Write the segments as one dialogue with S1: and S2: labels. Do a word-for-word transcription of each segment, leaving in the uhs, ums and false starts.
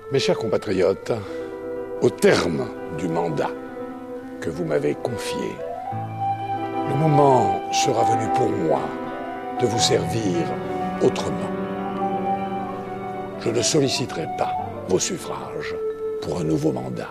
S1: Mes chers compatriotes, au terme du mandat que vous m'avez confié, le moment sera venu pour moi de vous servir autrement. Je ne solliciterai pas vos suffrages pour un nouveau mandat.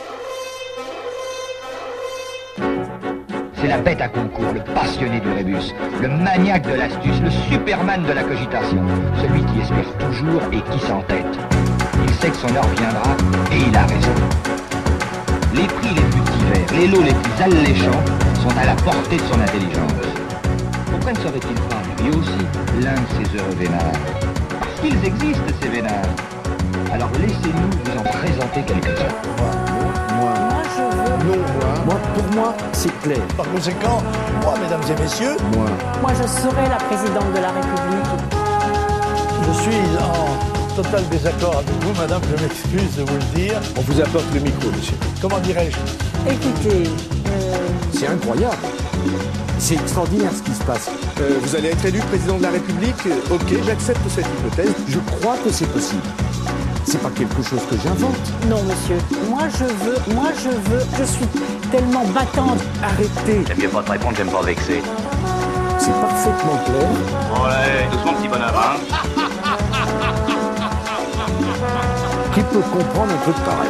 S2: C'est la bête à concours, le passionné du rébus, le maniaque de l'astuce, le superman de la cogitation, celui qui espère toujours et qui s'entête. Il sait que son heure viendra et il a raison. Les prix les plus divers, les lots les plus alléchants sont à la portée de son intelligence. Pourquoi ne serait-il pas, lui aussi, l'un de ces heureux vénards? Parce qu'ils existent, ces vénards. Alors laissez-nous vous en présenter quelques-uns.
S3: Moi, je veux...
S4: Non, moi.
S3: Moi, pour moi, c'est clair.
S4: Par conséquent, moi, mesdames et messieurs,
S3: Moi.
S5: Moi, je serai la présidente de la République.
S4: je suis en total désaccord avec vous, madame, je m'excuse de vous le dire.
S3: On vous apporte le micro, monsieur.
S4: Comment dirais-je?
S5: Écoutez, euh,
S3: C'est incroyable. C'est extraordinaire ce qui se passe.
S6: Euh, vous allez être élu président de la République. euh, Ok, j'accepte cette hypothèse.
S3: Je crois que c'est possible. C'est pas quelque chose que j'invente.
S5: non, monsieur. Moi, je veux, moi, je veux, je suis tellement battante.
S3: Arrêtez.
S7: J'aime mieux pas te répondre, j'aime pas vexer.
S3: C'est parfaitement clair.
S7: Ouais, doucement petit bonhomme, hein.
S3: Qui peut comprendre un truc pareil?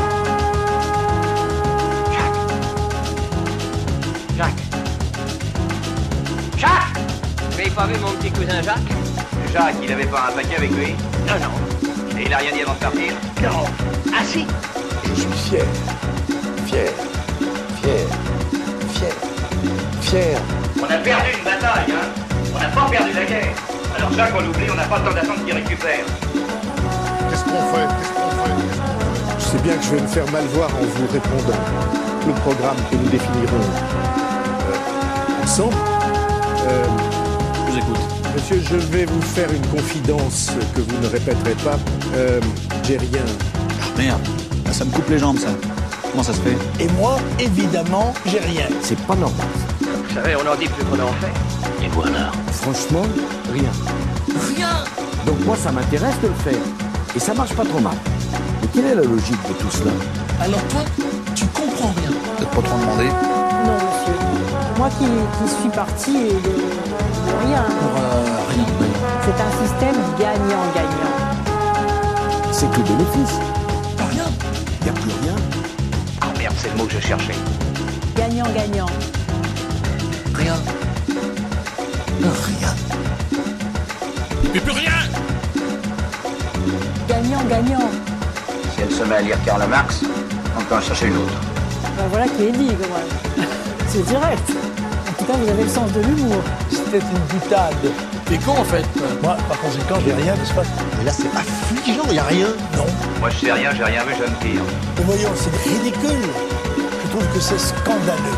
S8: Jacques. Jacques. Vous n'avez pas vu mon petit cousin Jacques?
S7: Jacques, il avait pas un paquet avec lui?
S8: Non, non.
S7: Et il a rien dit avant de partir?
S8: Non. Ah si.
S1: Je suis fier, fier, fier, fier, fier.
S7: On a perdu une bataille, hein. On n'a pas perdu la guerre. Alors Jacques, on l'oublie, on n'a pas le temps d'attendre qu'il récupère.
S6: Qu'est-ce qu'on fait? Qu'est-ce qu'on fait?
S3: Je sais bien que je vais me faire mal voir en vous répondant. Le programme que nous définirons euh, ensemble. Euh,
S6: Je vous écoute.
S3: monsieur, je vais vous faire une confidence que vous ne répéterez pas. Euh, J'ai rien.
S9: Ah merde, ah, ça me coupe les jambes ça. Comment ça se fait?
S4: Et moi, évidemment, j'ai rien.
S3: C'est pas normal.
S8: Vous savez, on en dit plus qu'on en fait.
S7: Et voilà.
S3: Franchement, rien.
S4: Rien.
S3: Donc moi, ça m'intéresse de le faire. Et ça marche pas trop mal. Mais quelle est la logique de tout cela?
S4: Alors toi, tu comprends rien.
S9: Peut-être pas trop demander.
S5: Non, monsieur. Moi qui, qui suis partie de, de rien.
S9: Pour euh, rien.
S5: C'est un système gagnant-gagnant.
S3: C'est que bénéfice.
S4: Pas rien.
S3: Il n'y a plus rien.
S7: Ah merde, c'est le mot que je cherchais.
S5: Gagnant-gagnant.
S4: Rien. Rien. Mais plus rien.
S5: Gagnant-gagnant.
S7: Si elle se met à lire Karl Marx, on peut en chercher une autre.
S5: Ben voilà qui est dit, quand même. C'est direct. En tout cas, vous avez le sens de l'humour.
S4: C'était une boutade. T'es con en fait. Moi, par conséquent, j'ai rien, n'est-ce pas? Mais là, c'est affligeant, il n'y a rien. Non.
S7: Moi je sais rien, j'ai rien vu, je ne pire.
S4: Mais voyons, c'est ridicule. Je trouve que c'est scandaleux.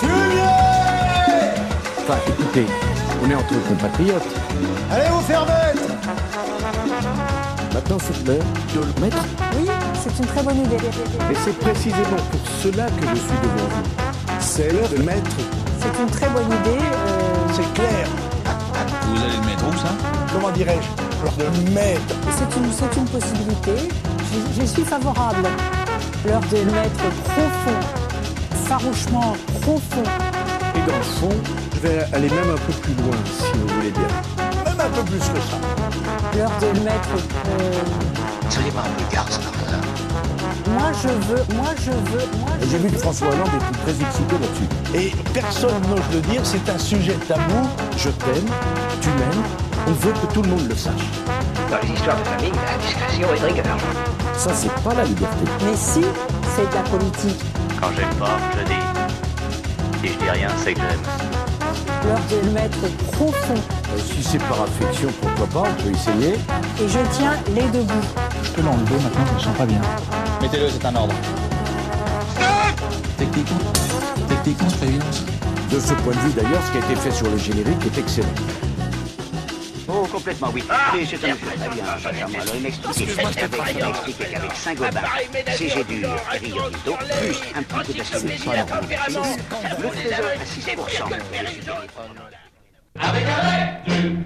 S3: Enfin, écoutez, on est entre compatriotes.
S4: Allez vous faire mettre.
S3: Maintenant, c'est l'heure de le mettre.
S5: Oui, c'est une très bonne idée.
S3: Et c'est précisément pour cela que je suis devant vous. C'est l'heure de mettre.
S5: C'est une très bonne idée. euh,
S4: C'est clair.
S9: Vous allez le mettre où ça?
S4: Comment dirais-je? Alors de le mettre.
S5: C'est une, c'est une possibilité. J'y j'y suis favorable. L'heure de le mettre profond, farouchement profond.
S3: Et dans le fond, je vais aller même un peu plus loin, si vous voulez bien.
S4: Même un peu plus que ça.
S5: L'heure de le mettre. euh,
S7: Soyez pas un peu garde, ça.
S5: moi je veux, moi je veux, moi je
S3: J'ai vu
S5: veux.
S3: que François Hollande était très excité là-dessus.
S4: Et personne n'ose le dire, c'est un sujet tabou.
S3: Je t'aime, tu m'aimes, on veut que tout le monde le sache.
S8: Dans les histoires de famille, la discrétion est de rigueur.
S3: Ça, c'est pas la liberté.
S5: Mais si, c'est de la politique.
S7: Quand j'aime pas, je dis. Si je dis rien, c'est que j'aime.
S5: L'heure de le mettre profond.
S3: Euh, si c'est par affection, pourquoi pas, on peut essayer.
S5: Et je tiens les deux bouts.
S9: Je peux l'enlever maintenant, je me sens pas bien. Mettez-le, c'est un ordre. Techniquement, techniquement, c'est pas évident ça.
S3: De ce point de vue, d'ailleurs, ce qui a été fait sur le générique est excellent.
S7: Oh, complètement, oui. Oui, c'est un jeu. Très bien, sincèrement. Alors, il m'expliquait il m'expliquait qu'avec Saint-Gobain, C G dur et Rio Tinto, plus un petit peu d'acide sur la le faisait à six pour cent.
S10: Avec un